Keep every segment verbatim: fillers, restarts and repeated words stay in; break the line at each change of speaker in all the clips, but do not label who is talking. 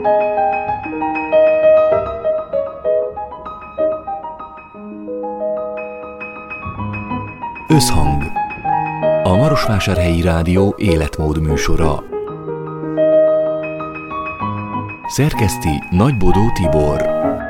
Összhang. A Marosvásárhelyi Rádió életmód műsora. Szerkeszti Nagybodó Tibor.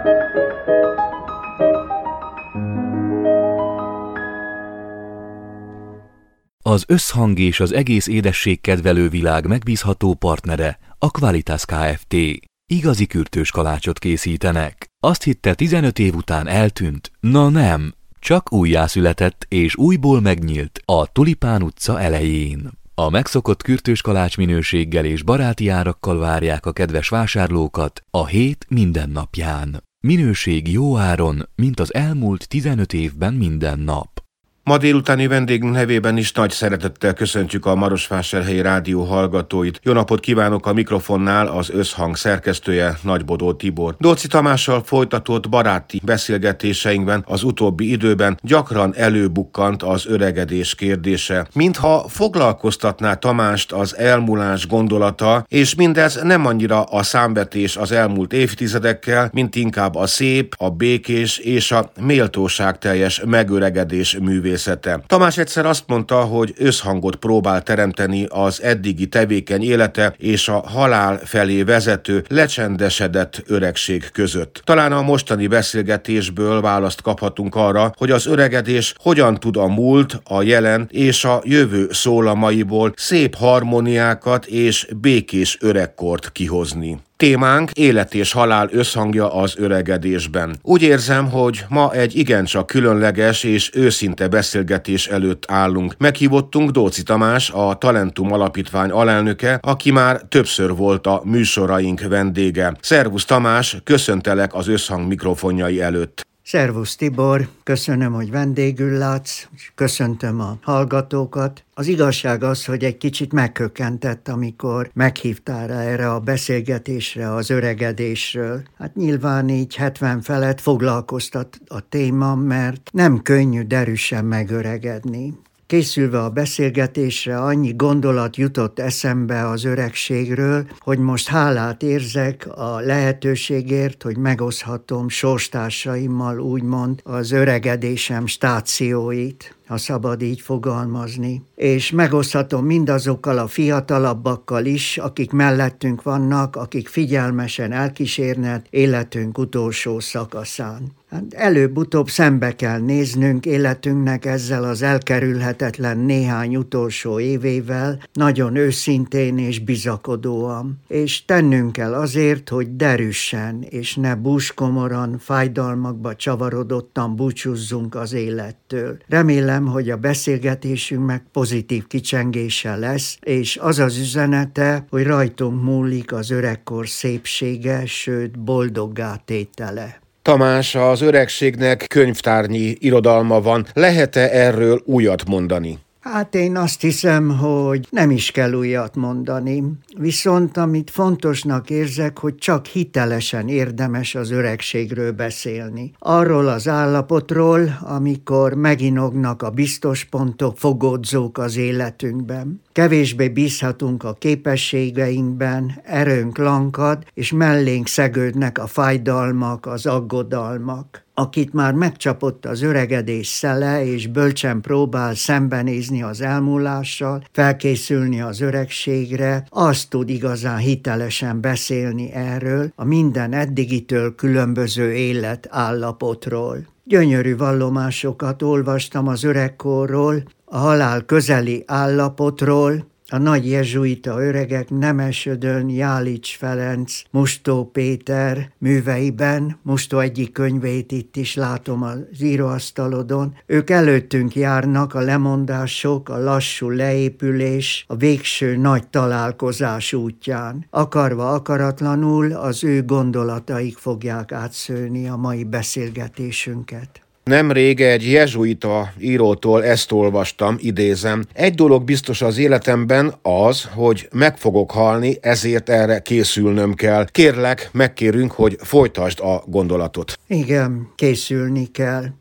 Az Összhang és az egész édességkedvelő világ megbízható partnere a Qualitas Kft. Igazi kürtős kalácsot készítenek. Azt hitte, tizenöt év után eltűnt, na nem, csak újjászületett és újból megnyílt a Tulipán utca elején. A megszokott kürtős kalács minőséggel és baráti árakkal várják a kedves vásárlókat a hét minden napján. Minőség jó áron, mint az elmúlt tizenöt évben minden nap.
Ma délutáni vendégünk nevében is nagy szeretettel köszöntjük a Marosvásárhelyi Rádió hallgatóit. Jó napot kívánok, a mikrofonnál az Összhang szerkesztője, Nagybodó Tibor. Dóczy Tamással folytatott baráti beszélgetéseinkben az utóbbi időben gyakran előbukkant az öregedés kérdése. Mintha foglalkoztatná Tamást az elmúlás gondolata, és mindez nem annyira a számvetés az elmúlt évtizedekkel, mint inkább a szép, a békés és a méltóságteljes megöregedés művészete. Tamás egyszer azt mondta, hogy összhangot próbál teremteni az eddigi tevékeny élete és a halál felé vezető, lecsendesedett öregség között. Talán a mostani beszélgetésből választ kaphatunk arra, hogy az öregedés hogyan tud a múlt, a jelen és a jövő szólamaiból szép harmóniákat és békés öregkort kihozni. Témánk élet és halál összhangja az öregedésben. Úgy érzem, hogy ma egy igencsak különleges és őszinte beszélgetés előtt állunk. Meghívottunk Dóczy Tamás, a Talentum Alapítvány alelnöke, aki már többször volt a műsoraink vendége. Szervusz Tamás, köszöntelek az Összhang mikrofonjai előtt.
Szervusz Tibor, köszönöm, hogy vendégül látsz, és köszöntöm a hallgatókat. Az igazság az, hogy egy kicsit megkökkentett, amikor meghívtál rá erre a beszélgetésre az öregedésről. Hát nyilván így hetven felett foglalkoztat a téma, mert nem könnyű derűsen megöregedni. Készülve a beszélgetésre annyi gondolat jutott eszembe az öregségről, hogy most hálát érzek a lehetőségért, hogy megoszthatom sorstársaimmal úgymond az öregedésem stációit, ha szabad így fogalmazni. És megoszthatom mindazokkal a fiatalabbakkal is, akik mellettünk vannak, akik figyelmesen elkísérnek életünk utolsó szakaszán. Hát előbb-utóbb szembe kell néznünk életünknek ezzel az elkerülhetetlen néhány utolsó évével, nagyon őszintén és bizakodóan. És tennünk kell azért, hogy derűsen és ne búskomoran, fájdalmakba csavarodottan búcsúzzunk az élettől. Remélem, hogy a beszélgetésünk meg pozitív kicsengése lesz, és az az üzenete, hogy rajtunk múlik az öregkor szépsége, sőt boldoggá tétele.
Tamás, az öregségnek könyvtárnyi irodalma van. Lehet-e erről újat mondani?
Hát én azt hiszem, hogy nem is kell újat mondani. Viszont amit fontosnak érzek, hogy csak hitelesen érdemes az öregségről beszélni. Arról az állapotról, amikor meginognak a biztos pontok, fogódzók az életünkben. Kevésbé bízhatunk a képességeinkben, erőnk lankad, és mellénk szegődnek a fájdalmak, az aggodalmak. Akit már megcsapott az öregedés szele, és bölcsen próbál szembenézni az elmúlással, felkészülni az öregségre, az tud igazán hitelesen beszélni erről, a minden eddigitől különböző életállapotról. Gyönyörű vallomásokat olvastam az öregkorról, a halál közeli állapotról, a nagy jezsuita öregek Nemesödön, Jálics Ferenc, Mustó Péter műveiben, Mustó egyik könyvét itt is látom az íróasztalodon. Ők előttünk járnak a lemondások, a lassú leépülés, a végső nagy találkozás útján. Akarva akaratlanul az ő gondolataik fogják átszőni a mai beszélgetésünket.
Nemrég egy jezsuita írótól ezt olvastam, idézem. Egy dolog biztos az életemben az, hogy meg fogok halni, ezért erre készülnöm kell. Kérlek, megkérünk, hogy folytasd a gondolatot.
Igen, készülni kell.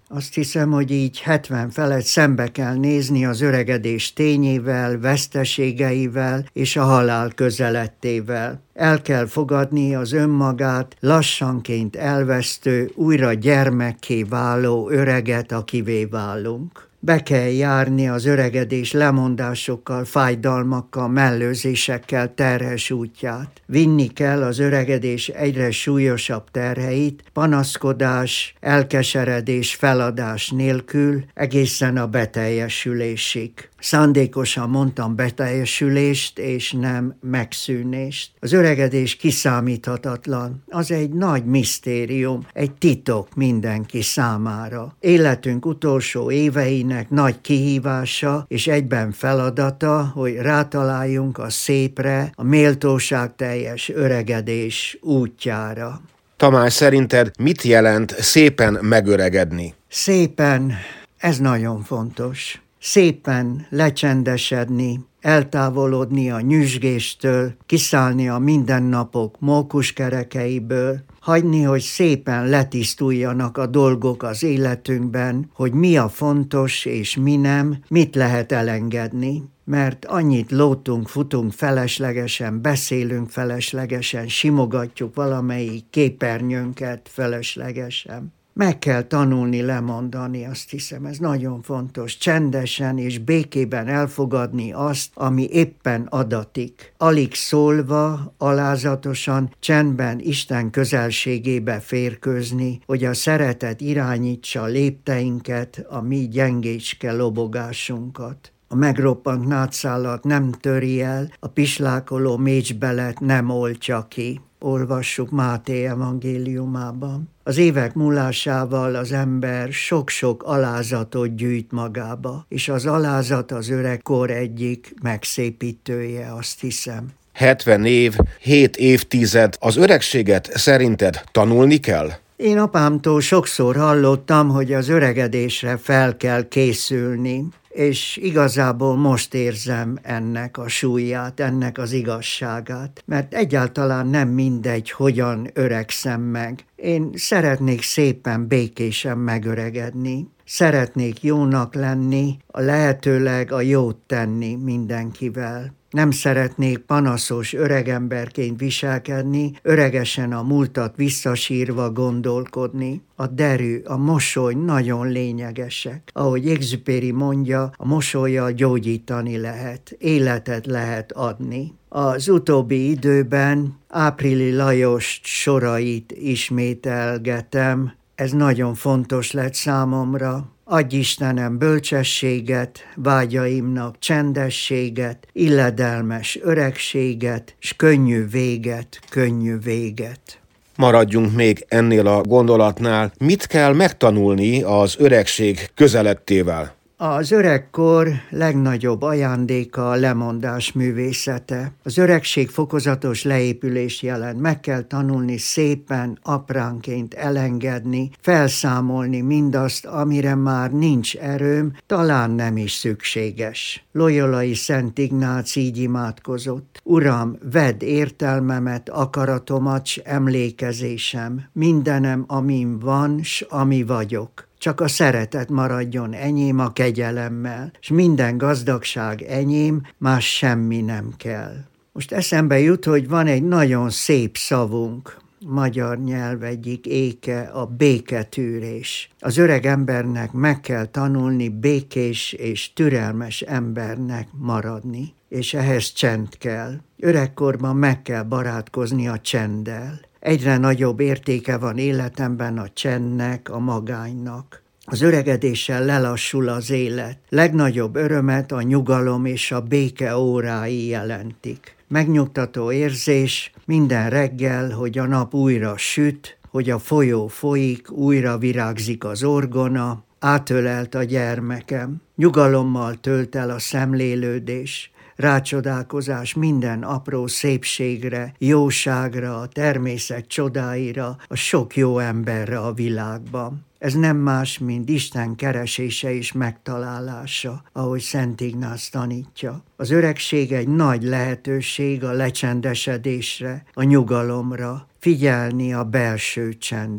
Azt hiszem, hogy így hetven felett szembe kell nézni az öregedés tényével, veszteségeivel és a halál közelettével. El kell fogadni az önmagát lassanként elvesztő, újra gyermekké váló öreget, akivé válunk. Be kell járni az öregedés lemondásokkal, fájdalmakkal, mellőzésekkel terhes útját. Vinni kell az öregedés egyre súlyosabb terheit, panaszkodás, elkeseredés, feladás nélkül egészen a beteljesülésig. Szándékosan mondtam beteljesülést, és nem megszűnést. Az öregedés kiszámíthatatlan. Az egy nagy misztérium, egy titok mindenki számára. Életünk utolsó éveinek nagy kihívása és egyben feladata, hogy rátaláljunk a szépre, a méltóságteljes öregedés útjára.
Tamás, szerinted mit jelent szépen megöregedni?
Szépen, ez nagyon fontos. Szépen lecsendesedni, eltávolodni a nyüzsgéstől, kiszállni a mindennapok mókuskerekeiből, hagyni, hogy szépen letisztuljanak a dolgok az életünkben, hogy mi a fontos és mi nem, mit lehet elengedni. Mert annyit lótunk, futunk feleslegesen, beszélünk feleslegesen, simogatjuk valamelyik képernyőnket feleslegesen. Meg kell tanulni lemondani, azt hiszem, ez nagyon fontos. Csendesen és békében elfogadni azt, ami éppen adatik. Alig szólva, alázatosan, csendben Isten közelségébe férkőzni, hogy a szeretet irányítsa a lépteinket, a mi gyengécske lobogásunkat. A megroppant nátszálat nem töri el, a pislákoló mécsbelet nem oltja ki. Olvassuk Máté evangéliumában. Az évek múlásával az ember sok-sok alázatot gyűjt magába, és az alázat az öregkor egyik megszépítője, azt hiszem.
hetven év, hét évtized, az öregséget szerinted tanulni kell?
Én apámtól sokszor hallottam, hogy az öregedésre fel kell készülni, és igazából most érzem ennek a súlyát, ennek az igazságát, mert egyáltalán nem mindegy, hogyan öregszem meg. Én szeretnék szépen, békésen megöregedni, szeretnék jónak lenni, a lehetőleg a jót tenni mindenkivel. Nem szeretnék panaszos öregemberként viselkedni, öregesen a múltat visszasírva gondolkodni. A derű, a mosoly nagyon lényegesek. Ahogy Exupéry mondja, a mosollyal gyógyítani lehet, életet lehet adni. Az utóbbi időben Áprili Lajos sorait ismételgetem, ez nagyon fontos lett számomra. Adj Istenem bölcsességet, vágyaimnak csendességet, illedelmes öregséget, s könnyű véget, könnyű véget.
Maradjunk még ennél a gondolatnál. Mit kell megtanulni az öregség közelettével?
Az öregkor legnagyobb ajándéka a lemondás művészete. Az öregség fokozatos leépülés jelent. Meg kell tanulni szépen, apránként elengedni, felszámolni mindazt, amire már nincs erőm, talán nem is szükséges. Loyolai Szent Ignác így imádkozott. Uram, vedd értelmemet, akaratomat, s emlékezésem, mindenem, amin van, s ami vagyok. Csak a szeretet maradjon enyém a kegyelemmel, és minden gazdagság enyém, más semmi nem kell. Most eszembe jut, hogy van egy nagyon szép szavunk, magyar nyelv egyik éke, a béketűrés. Az öreg embernek meg kell tanulni békés és türelmes embernek maradni, és ehhez csend kell. Öregkorban meg kell barátkozni a csenddel. Egyre nagyobb értéke van életemben a csendnek, a magánynak. Az öregedéssel lelassul az élet. Legnagyobb örömet a nyugalom és a béke órái jelentik. Megnyugtató érzés minden reggel, hogy a nap újra süt, hogy a folyó folyik, újra virágzik az orgona, átölelt a gyermekem. Nyugalommal tölt el a szemlélődés, rácsodálkozás minden apró szépségre, jóságra, a természet csodáira, a sok jó emberre a világban. Ez nem más, mint Isten keresése és megtalálása, ahogy Szent Ignác tanítja. Az öregség egy nagy lehetőség a lecsendesedésre, a nyugalomra, figyelni a belső csendre.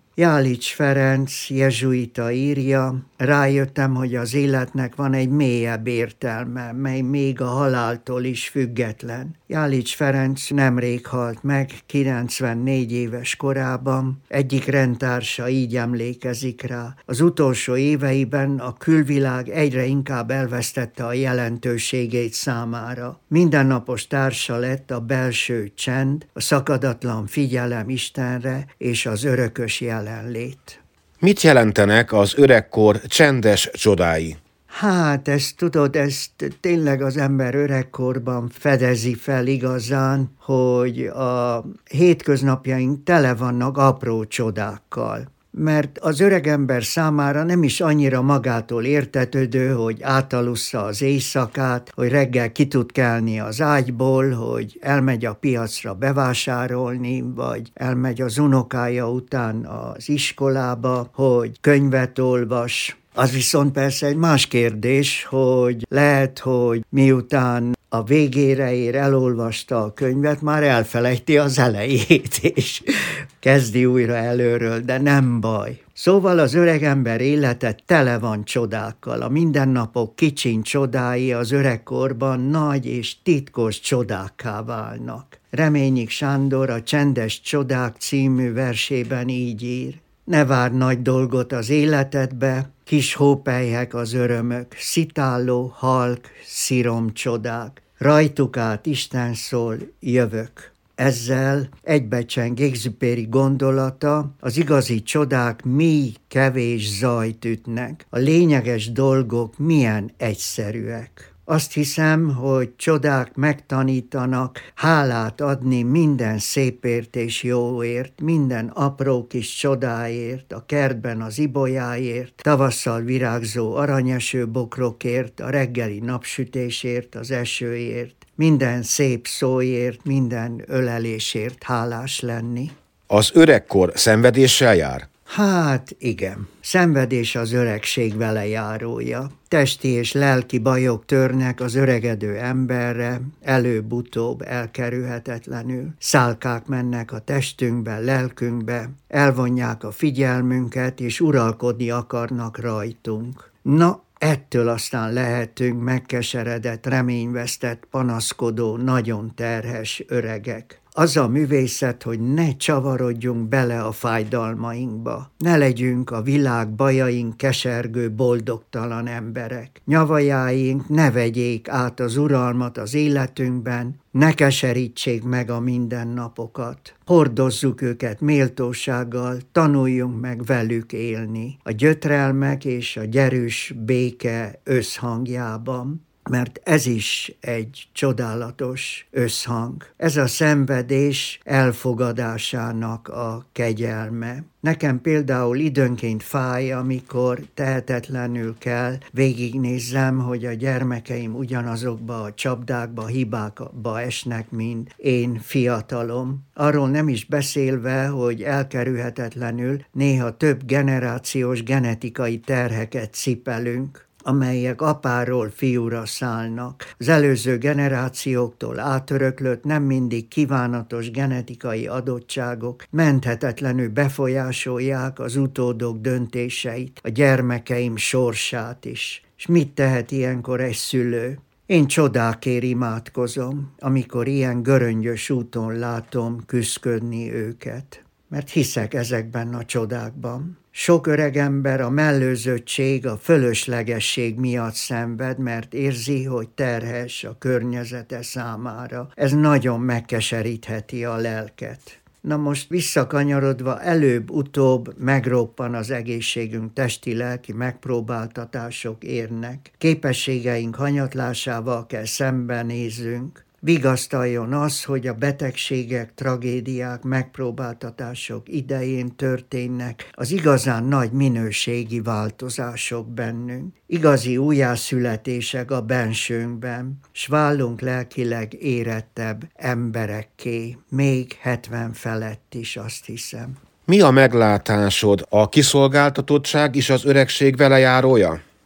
Jálics Ferenc jezsuita írja, rájöttem, hogy az életnek van egy mélyebb értelme, mely még a haláltól is független. Jálics Ferenc nemrég halt meg, kilencvennégy éves korában, egyik rendtársa így emlékezik rá. Az utolsó éveiben a külvilág egyre inkább elvesztette a jelentőségét számára. Mindennapos társa lett a belső csend, a szakadatlan figyelem Istenre és az örökös jelenlét.
Mit jelentenek az öregkor csendes csodái?
Hát, ezt tudod, ezt tényleg az ember öregkorban fedezi fel igazán, hogy a hétköznapjaink tele vannak apró csodákkal. Mert az öregember számára nem is annyira magától értetődő, hogy átalussza az éjszakát, hogy reggel ki tud kelni az ágyból, hogy elmegy a piacra bevásárolni, vagy elmegy az unokája után az iskolába, hogy könyvet olvas. Az viszont persze egy más kérdés, hogy lehet, hogy miután a végére ér, elolvasta a könyvet, már elfelejti az elejét, és kezdi újra előről, de nem baj. Szóval az öregember élete tele van csodákkal. A mindennapok kicsiny csodái az öregkorban nagy és titkos csodákká válnak. Reményik Sándor a Csendes csodák című versében így ír. Ne várj nagy dolgot az életedbe, kis hópelyhek az örömök, szitáló, halk, szirom csodák. Rajtuk át Isten szól, jövök. Ezzel egybecseng Exupéry gondolata, az igazi csodák mély, kevés zajt ütnek. A lényeges dolgok milyen egyszerűek. Azt hiszem, hogy csodák megtanítanak hálát adni minden szépért és jóért, minden apró kis csodáért, a kertben az ibolyáért, tavasszal virágzó aranyeső bokrokért, a reggeli napsütésért, az esőért, minden szép szóért, minden ölelésért hálás lenni.
Az öregkor szenvedéssel jár?
Hát igen, szenvedés az öregség vele járója. Testi és lelki bajok törnek az öregedő emberre, előbb-utóbb elkerülhetetlenül. Szálkák mennek a testünkbe, lelkünkbe, elvonják a figyelmünket, és uralkodni akarnak rajtunk. Na, ettől aztán lehetünk megkeseredett, reményvesztett, panaszkodó, nagyon terhes öregek. Az a művészet, hogy ne csavarodjunk bele a fájdalmainkba. Ne legyünk a világ bajaink kesergő, boldogtalan emberek. Nyavajáink ne vegyék át az uralmat az életünkben, ne keserítsék meg a mindennapokat. Hordozzuk őket méltósággal, tanuljunk meg velük élni. A gyötrelmek és a gyerűs béke összhangjában. Mert ez is egy csodálatos összhang. Ez a szenvedés elfogadásának a kegyelme. Nekem például időnként fáj, amikor tehetetlenül kell végignézzem, hogy a gyermekeim ugyanazokba a csapdákba, hibákba esnek, mint én fiatalom. Arról nem is beszélve, hogy elkerülhetetlenül néha több generációs genetikai terheket cipelünk, amelyek apáról fiúra szállnak. Az előző generációktól átöröklött nem mindig kívánatos genetikai adottságok menthetetlenül befolyásolják az utódok döntéseit, a gyermekeim sorsát is. És mit tehet ilyenkor egy szülő? Én csodákért imádkozom, amikor ilyen göröngyös úton látom küszködni őket, mert hiszek ezekben a csodákban. Sok öreg ember a mellőzöttség, a fölöslegesség miatt szenved, mert érzi, hogy terhes a környezete számára. Ez nagyon megkeserítheti a lelket. Na most visszakanyarodva, előbb-utóbb megroppan az egészségünk, testi-lelki megpróbáltatások érnek. Képességeink hanyatlásával kell szembenézzünk. Vigasztaljon az, hogy a betegségek, tragédiák, megpróbáltatások idején történnek az igazán nagy minőségi változások bennünk. Igazi újjászületések a bensőnkben, s válunk lelkileg érettebb emberekké, még hetven felett is, azt hiszem.
Mi a meglátásod? A kiszolgáltatottság is az öregség vele járója?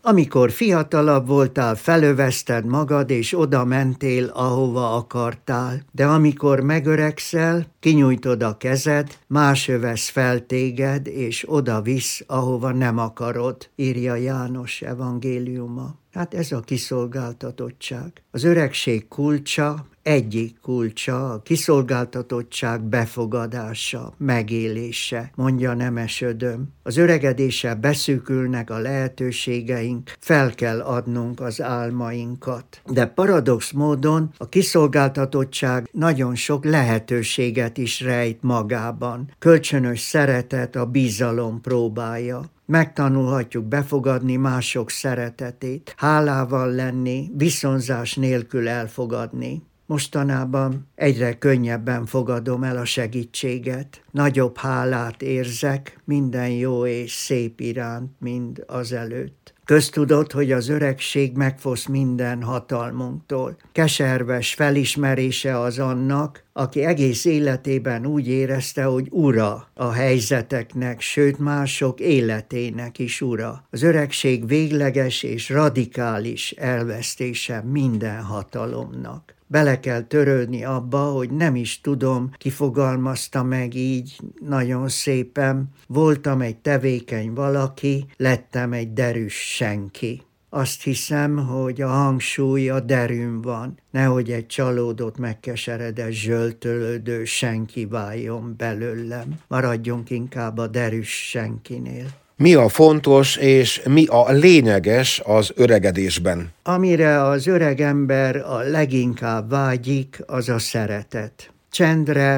Amikor fiatalabb voltál, felövezted magad, és oda mentél, ahova akartál. De amikor megöregszel, kinyújtod a kezed, más övesz fel téged, és oda visz, ahova nem akarod, írja János evangéliuma. Hát ez a kiszolgáltatottság. Az öregség kulcsa, egyik kulcsa, a kiszolgáltatottság befogadása, megélése, mondja Nemes Ödön. Az öregedéssel beszűkülnek a lehetőségeink, fel kell adnunk az álmainkat. De paradox módon a kiszolgáltatottság nagyon sok lehetőséget is rejt magában. Kölcsönös szeretet a bizalom próbája. Megtanulhatjuk befogadni mások szeretetét, hálával lenni, viszonzás nélkül elfogadni. Mostanában egyre könnyebben fogadom el a segítséget. Nagyobb hálát érzek minden jó és szép iránt, mind azelőtt. Köztudott, hogy az öregség megfosz minden hatalmunktól. Keserves felismerése az annak, aki egész életében úgy érezte, hogy ura a helyzeteknek, sőt mások életének is ura. Az öregség végleges és radikális elvesztése minden hatalomnak. Bele kell törődni abba, hogy nem is tudom, ki fogalmazta meg így nagyon szépen. Voltam egy tevékeny valaki, lettem egy derűs senki. Azt hiszem, hogy a hangsúly a derűn van, nehogy egy csalódott, megkeseredett, zsöltölődő senki váljon belőlem. Maradjunk inkább a derűs senkinél.
Mi a fontos és mi a lényeges az öregedésben?
Amire az öreg ember a leginkább vágyik, az a szeretet. Csendre,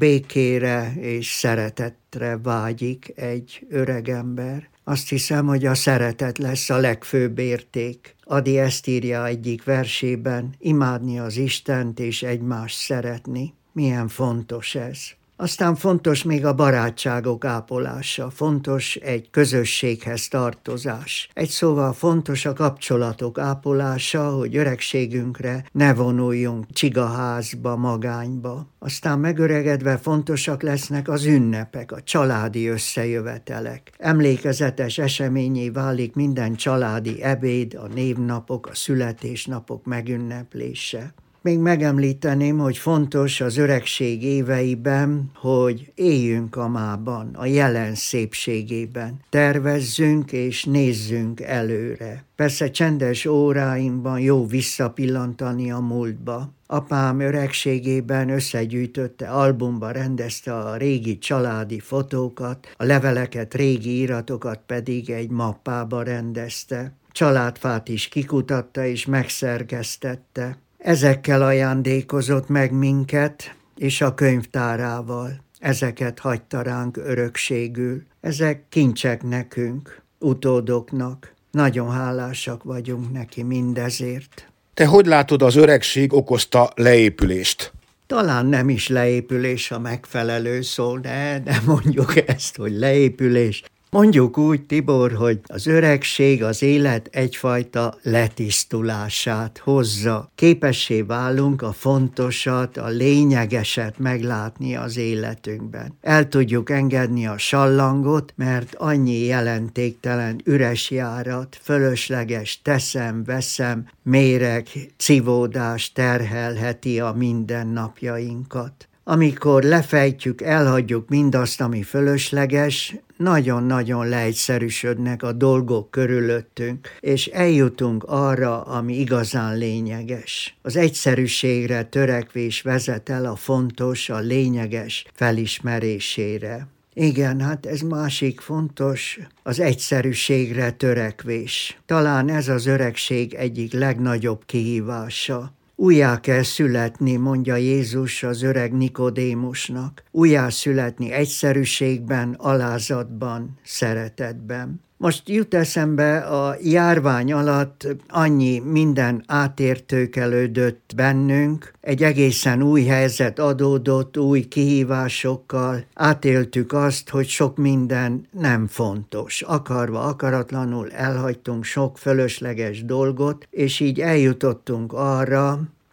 békére és szeretetre vágyik egy öreg ember. Azt hiszem, hogy a szeretet lesz a legfőbb érték. Ady ezt írja egyik versében, imádni az Istent és egymást szeretni. Milyen fontos ez. Aztán fontos még a barátságok ápolása, fontos egy közösséghez tartozás. Egy szóval fontos a kapcsolatok ápolása, hogy öregségünkre ne vonuljunk csigaházba, magányba. Aztán megöregedve fontosak lesznek az ünnepek, a családi összejövetelek. Emlékezetes eseményé válik minden családi ebéd, a névnapok, a születésnapok megünneplése. Még megemlíteném, hogy fontos az öregség éveiben, hogy éljünk a mában, a jelen szépségében. Tervezzünk és nézzünk előre. Persze csendes óráinkban jó visszapillantani a múltba. Apám öregségében összegyűjtötte, albumba rendezte a régi családi fotókat, a leveleket, régi iratokat pedig egy mappába rendezte. Családfát is kikutatta és megszerkesztette. Ezekkel ajándékozott meg minket, és a könyvtárával. Ezeket hagyta ránk örökségül. Ezek kincsek nekünk, utódoknak. Nagyon hálásak vagyunk neki mindezért.
Te hogy látod, az öregség okozta leépülést?
Talán nem is leépülés a megfelelő szó, de, de mondjuk ezt, hogy leépülés. Mondjuk úgy, Tibor, hogy az öregség az élet egyfajta letisztulását hozza. Képessé válunk a fontosat, a lényegeset meglátni az életünkben. El tudjuk engedni a sallangot, mert annyi jelentéktelen üres járat, fölösleges teszem, veszem, méreg, civódás terhelheti a mindennapjainkat. Amikor lefejtjük, elhagyjuk mindazt, ami fölösleges, nagyon-nagyon leegyszerűsödnek a dolgok körülöttünk, és eljutunk arra, ami igazán lényeges. Az egyszerűségre törekvés vezet el a fontos, a lényeges felismerésére. Igen, hát ez másik fontos, az egyszerűségre törekvés. Talán ez az öregség egyik legnagyobb kihívása. Újjá kell születni, mondja Jézus az öreg Nikodémusnak. Újjá születni egyszerűségben, alázatban, szeretetben. Most jut eszembe, a járvány alatt annyi minden átértékelődött bennünk, egy egészen új helyzet adódott, új kihívásokkal. Átéltük azt, hogy sok minden nem fontos. Akarva, akaratlanul elhagytunk sok fölösleges dolgot, és így eljutottunk arra,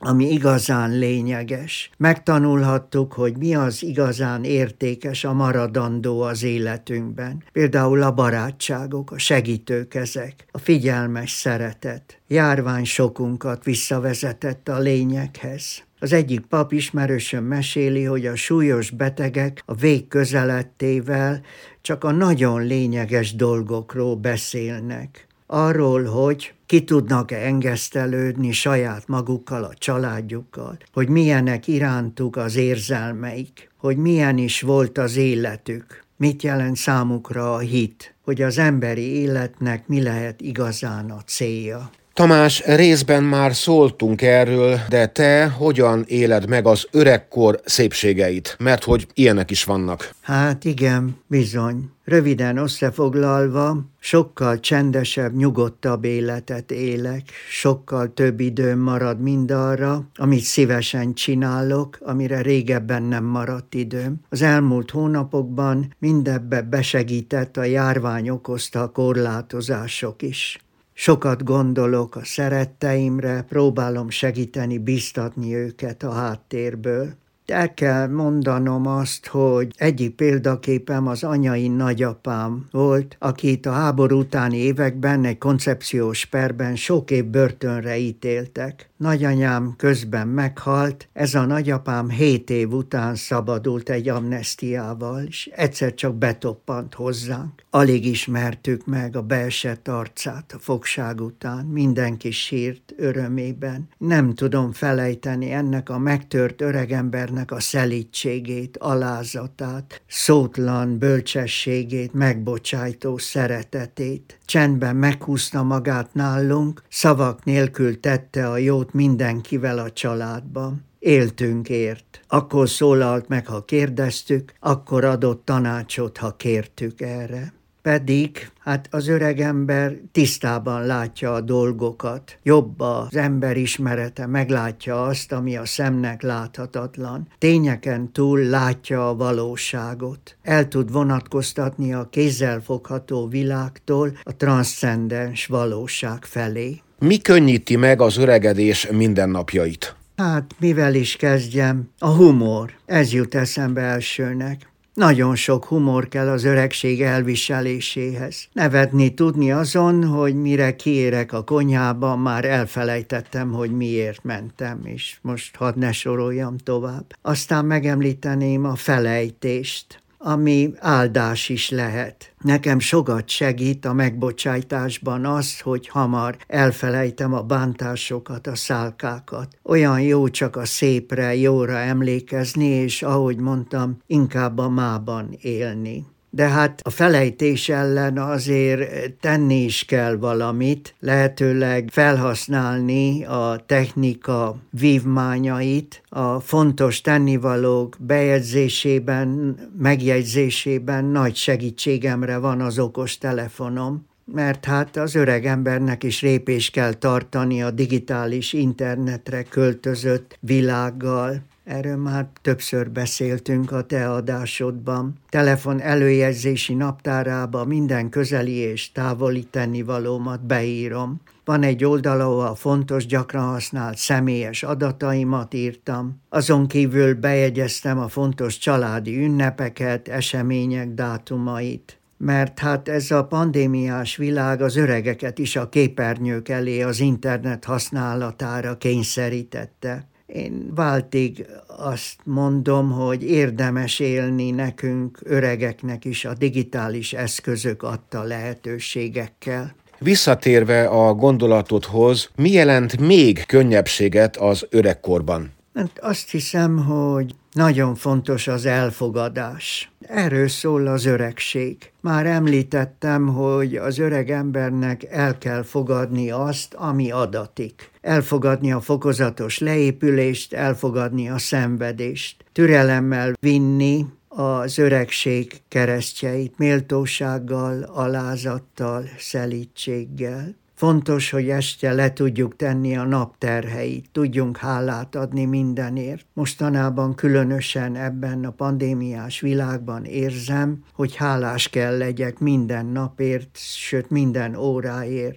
ami igazán lényeges. Megtanulhattuk, hogy mi az igazán értékes, a maradandó az életünkben. Például a barátságok, a segítőkezek, a figyelmes szeretet. Járvány sokunkat visszavezetett a lényeghez. Az egyik pap ismerősöm meséli, hogy a súlyos betegek a vég közelettével csak a nagyon lényeges dolgokról beszélnek. Arról, hogy ki tudnak-e engesztelődni saját magukkal, a családjukkal, hogy milyenek irántuk az érzelmeik, hogy milyen is volt az életük, mit jelent számukra a hit, hogy az emberi életnek mi lehet igazán a célja.
Tamás, részben már szóltunk erről, de te hogyan éled meg az öregkor szépségeit? Mert hogy ilyenek is vannak.
Hát igen, bizony. Röviden összefoglalva, sokkal csendesebb, nyugodtabb életet élek, sokkal több időm marad mindarra, amit szívesen csinálok, amire régebben nem maradt időm. Az elmúlt hónapokban mindebbe besegített a járvány okozta korlátozások is. Sokat gondolok a szeretteimre, próbálom segíteni, biztatni őket a háttérből. El kell mondanom azt, hogy egyik példaképem az anyai nagyapám volt, akit a háború utáni években egy koncepciós perben sok év börtönre ítéltek. Nagyanyám közben meghalt, ez a nagyapám hét év után szabadult egy amnesztiával, és egyszer csak betoppant hozzánk. Alig ismertük meg a beesett arcát a fogság után, mindenki sírt örömében. Nem tudom felejteni ennek a megtört öregembernek a szelídségét, alázatát, szótlan bölcsességét, megbocsájtó szeretetét. Csendben meghúzta magát nálunk, szavak nélkül tette a jót mindenkivel a családban. Éltünk ért. Akkor szólalt meg, ha kérdeztük, akkor adott tanácsot, ha kértük erre. Pedig hát az öreg ember tisztában látja a dolgokat. Jobb az ember ismerete, meglátja azt, ami a szemnek láthatatlan. Tényeken túl látja a valóságot. El tud vonatkoztatni a kézzelfogható világtól a transzcendens valóság felé.
Mi könnyíti meg az öregedés mindennapjait?
Hát, mivel is kezdjem? A humor. Ez jut eszembe elsőnek. Nagyon sok humor kell az öregség elviseléséhez. Nevetni tudni azon, hogy mire kiérek a konyhában, már elfelejtettem, hogy miért mentem, és most hadd ne soroljam tovább. Aztán megemlíteném a felejtést, ami áldás is lehet. Nekem sokat segít a megbocsájtásban az, hogy hamar elfelejtem a bántásokat, a szálkákat. Olyan jó csak a szépre, jóra emlékezni, és ahogy mondtam, inkább a mában élni. De hát a felejtés ellen azért tenni is kell valamit, lehetőleg felhasználni a technika vívmányait, a fontos tennivalók bejegyzésében, megjegyzésében nagy segítségemre van az okostelefonom, mert hát az öreg embernek is lépést kell tartani a digitális internetre költözött világgal. Erről már többször beszéltünk a te adásodban. Telefon előjegyzési naptárába minden közeli és távoli tennivalómat beírom. Van egy oldal, ahol fontos, gyakran használt személyes adataimat írtam. Azon kívül bejegyeztem a fontos családi ünnepeket, események dátumait. Mert hát ez a pandémiás világ az öregeket is a képernyők elé az internet használatára kényszerítette. Én váltig azt mondom, hogy érdemes élni nekünk, öregeknek is a digitális eszközök adta lehetőségekkel.
Visszatérve a gondolatodhoz, mi jelent még könnyebbséget az öregkorban?
Hát azt hiszem, hogy nagyon fontos az elfogadás. Erről szól az öregség. Már említettem, hogy az öreg embernek el kell fogadni azt, ami adatik. Elfogadni a fokozatos leépülést, elfogadni a szenvedést. Türelemmel vinni az öregség keresztjeit, méltósággal, alázattal, szelídséggel. Fontos, hogy este le tudjuk tenni a nap terheit, tudjunk hálát adni mindenért. Mostanában különösen ebben a pandémiás világban érzem, hogy hálás kell legyek minden napért, sőt minden óráért.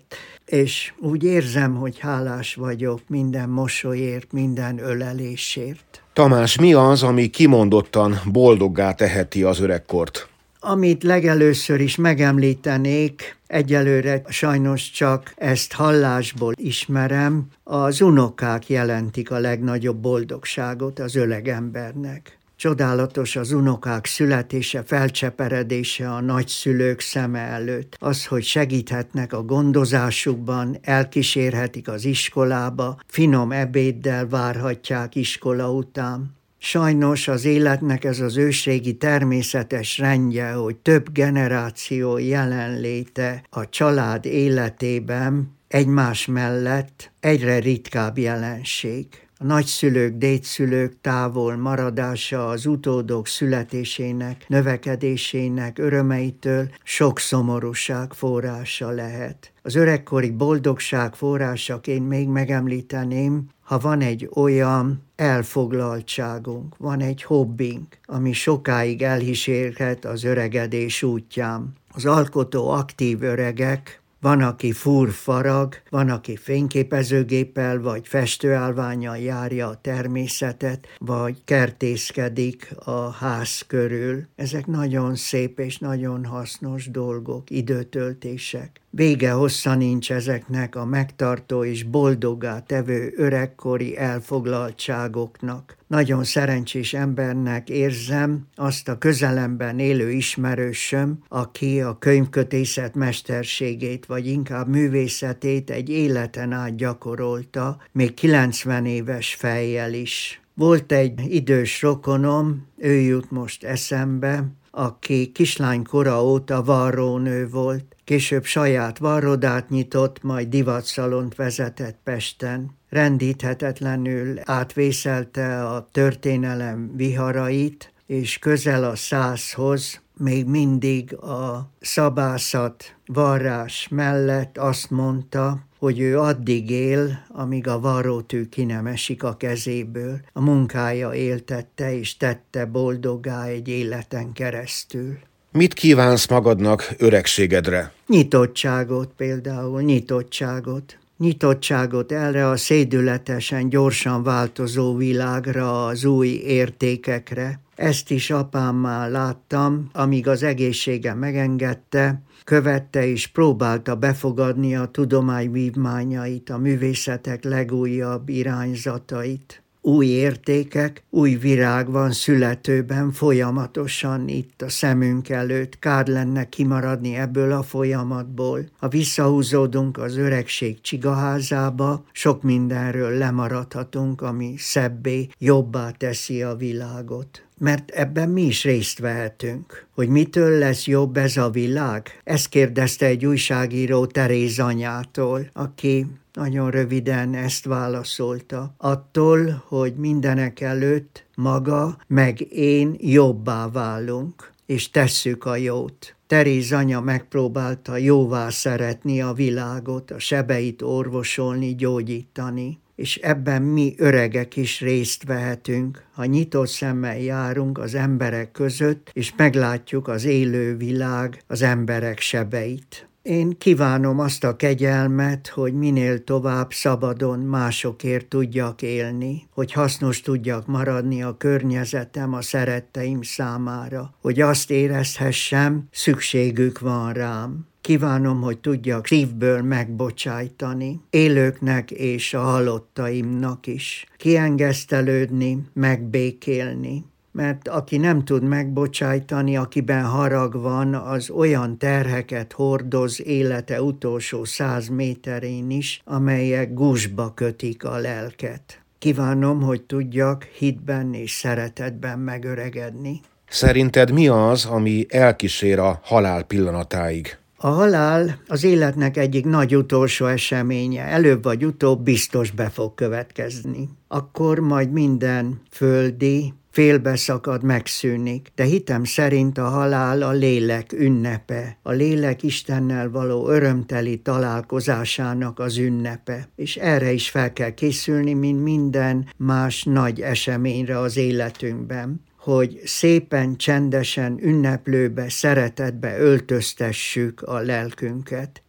és úgy érzem, hogy hálás vagyok minden mosolyért, minden ölelésért.
Tamás, mi az, ami kimondottan boldoggá teheti az öregkort?
Amit legelőször is megemlítenék, egyelőre sajnos csak ezt hallásból ismerem, az unokák jelentik a legnagyobb boldogságot az öreg embernek. Csodálatos az unokák születése, felcseperedése a nagyszülők szeme előtt. Az, hogy segíthetnek a gondozásukban, elkísérhetik az iskolába, finom ebéddel várhatják iskola után. Sajnos az életnek ez az ősrégi természetes rendje, hogy több generáció jelenléte a család életében egymás mellett egyre ritkább jelenség. A nagyszülők, dédszülők távol maradása az utódok születésének, növekedésének örömeitől sok szomorúság forrása lehet. Az öregkori boldogság forrásaként még megemlíteném, ha van egy olyan elfoglaltságunk, van egy hobbink, ami sokáig elhísérhet az öregedés útján. Az alkotó aktív öregek, van, aki fúr-farag, van, aki fényképezőgéppel vagy festőállvánnyal járja a természetet, vagy kertészkedik a ház körül. Ezek nagyon szép és nagyon hasznos dolgok, időtöltések. Vége hossza nincs ezeknek a megtartó és boldoggá tevő öregkori elfoglaltságoknak. Nagyon szerencsés embernek érzem azt a közelemben élő ismerősöm, aki a könyvkötészet mesterségét, vagy inkább művészetét egy életen át gyakorolta, még kilencven éves fejjel is. Volt egy idős rokonom, ő jut most eszembe, aki kislánykora óta varrónő volt, később saját varrodát nyitott, majd divatszalont vezetett Pesten. Rendíthetetlenül átvészelte a történelem viharait, és közel a százhoz még mindig a szabászat, varrás mellett azt mondta, hogy ő addig él, amíg a varrótű ki nem esik a kezéből. A munkája éltette és tette boldoggá egy életen keresztül.
Mit kívánsz magadnak öregségedre?
Nyitottságot például, nyitottságot. Nyitottságot erre a szédületesen, gyorsan változó világra, az új értékekre. Ezt is apámmal láttam, amíg az egészsége megengedte, követte és próbálta befogadni a tudomány vívmányait, a művészetek legújabb irányzatait. Új értékek, új virág van születőben folyamatosan itt a szemünk előtt. Kár lenne kimaradni ebből a folyamatból. Ha visszahúzódunk az öregség csigaházába, sok mindenről lemaradhatunk, ami szebbé, jobbá teszi a világot. Mert ebben mi is részt vehetünk. Hogy mitől lesz jobb ez a világ? Ezt kérdezte egy újságíró Teréz anyától, aki nagyon röviden ezt válaszolta. Attól, hogy mindenek előtt maga meg én jobbá válunk, és tesszük a jót. Teréz anya megpróbálta jóvá szeretni a világot, a sebeit orvosolni, gyógyítani. És ebben mi öregek is részt vehetünk, ha nyitott szemmel járunk az emberek között, és meglátjuk az élő világ, az emberek sebeit. Én kívánom azt a kegyelmet, hogy minél tovább szabadon másokért tudjak élni, hogy hasznos tudjak maradni a környezetem, a szeretteim számára, hogy azt érezhessem, szükségük van rám. Kívánom, hogy tudjak szívből megbocsájtani, élőknek és a halottaimnak is. Kiengesztelődni, megbékélni. Mert aki nem tud megbocsájtani, akiben harag van, az olyan terheket hordoz élete utolsó száz méterén is, amelyek gúzsba kötik a lelket. Kívánom, hogy tudjak hitben és szeretetben megöregedni.
Szerinted mi az, ami elkísér a halál pillanatáig?
A halál az életnek egyik nagy utolsó eseménye, előbb vagy utóbb biztos be fog következni. Akkor majd minden földi, félbeszakad, megszűnik, de hitem szerint a halál a lélek ünnepe, a lélek Istennel való örömteli találkozásának az ünnepe, és erre is fel kell készülni, mint minden más nagy eseményre az életünkben, hogy szépen, csendesen, ünneplőbe, szeretetbe öltöztessük a lelkünket,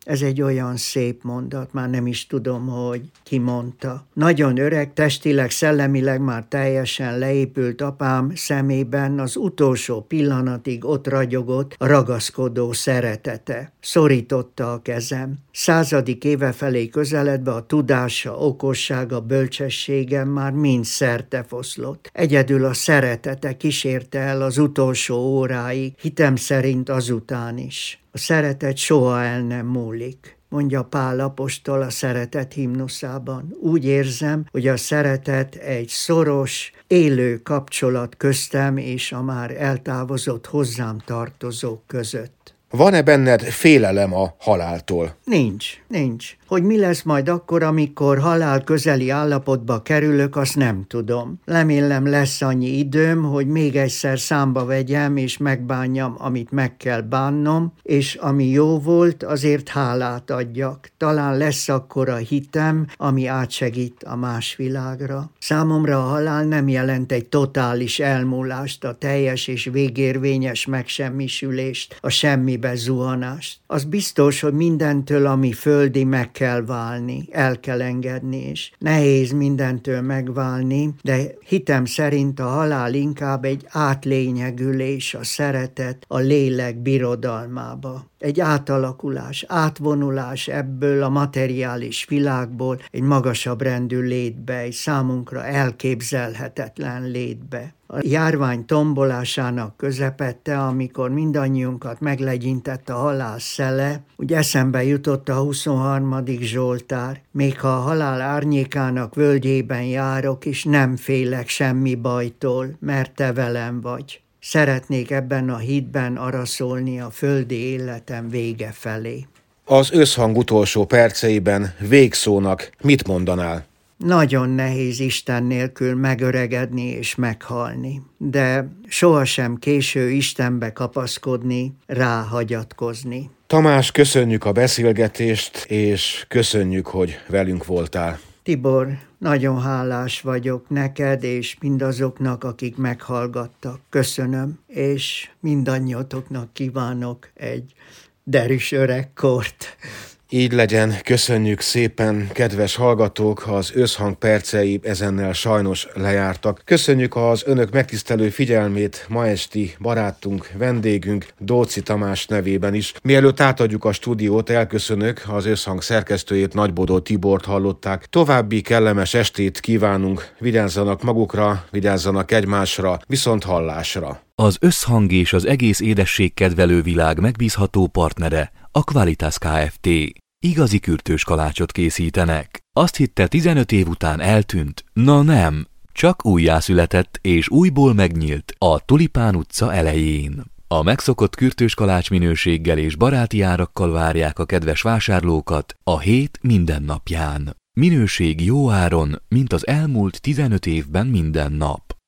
Ez egy olyan szép mondat, már nem is tudom, hogy ki mondta. Nagyon öreg, testileg, szellemileg már teljesen leépült apám szemében az utolsó pillanatig ott ragyogott a ragaszkodó szeretete. Szorította a kezem. Századik éve felé közeledve a tudása, okossága, bölcsessége már mind szerte foszlott. Egyedül a szeretete kísérte el az utolsó óráig, hitem szerint azután is. A szeretet soha el nem múlik, mondja Pál apostol a szeretet himnuszában. Úgy érzem, hogy a szeretet egy szoros, élő kapcsolat köztem és a már eltávozott hozzám tartozók között.
Van-e benned félelem a haláltól?
Nincs, nincs. Hogy mi lesz majd akkor, amikor halál közeli állapotba kerülök, azt nem tudom. Remélem lesz annyi időm, hogy még egyszer számba vegyem és megbánjam, amit meg kell bánnom, és ami jó volt, azért hálát adjak. Talán lesz akkor a hitem, ami átsegít a más világra. Számomra a halál nem jelent egy totális elmúlást, a teljes és végérvényes megsemmisülést, a semmibe zuhanást. Az biztos, hogy mindentől, ami földi, meg kell válni, el kell engedni, és nehéz mindentől megválni, de hitem szerint a halál inkább egy átlényegülés, a szeretet, a lélek birodalmába. Egy átalakulás, átvonulás ebből a materiális világból egy magasabb rendű létbe, egy számunkra elképzelhetetlen létbe. A járvány tombolásának közepette, amikor mindannyiunkat meglegyintett a halál szele, úgy eszembe jutott a huszonharmadik Zsoltár. Még ha a halál árnyékának völgyében járok, és nem félek semmi bajtól, mert te velem vagy. Szeretnék ebben a hitben araszolni a földi életem vége felé.
Az összhang utolsó perceiben végszónak mit mondanál?
Nagyon nehéz Isten nélkül megöregedni és meghalni, de sohasem késő Istenbe kapaszkodni, rá hagyatkozni.
Tamás, köszönjük a beszélgetést, és köszönjük, hogy velünk voltál.
Tibor, nagyon hálás vagyok neked, és mindazoknak, akik meghallgattak. Köszönöm, és mindannyiatoknak kívánok egy derűs öregkort.
Így legyen, köszönjük szépen, kedves hallgatók, az összhang percei ezennel sajnos lejártak. Köszönjük az önök megtisztelő figyelmét ma esti barátunk, vendégünk, Dóczy Tamás nevében is. Mielőtt átadjuk a stúdiót, elköszönök, az összhang szerkesztőjét, Nagybodó Tibort hallották. További kellemes estét kívánunk, vigyázzanak magukra, vigyázzanak egymásra, viszont hallásra.
Az összhang és az egész édességkedvelő világ megbízható partnere a Qualitas Kft. Igazi kürtős kalácsot készítenek. Azt hitte, tizenöt év után eltűnt? Na nem, csak újjászületett és újból megnyílt a Tulipán utca elején. A megszokott kürtős kalács minőséggel és baráti árakkal várják a kedves vásárlókat a hét minden napján. Minőség jó áron, mint az elmúlt tizenöt évben minden nap.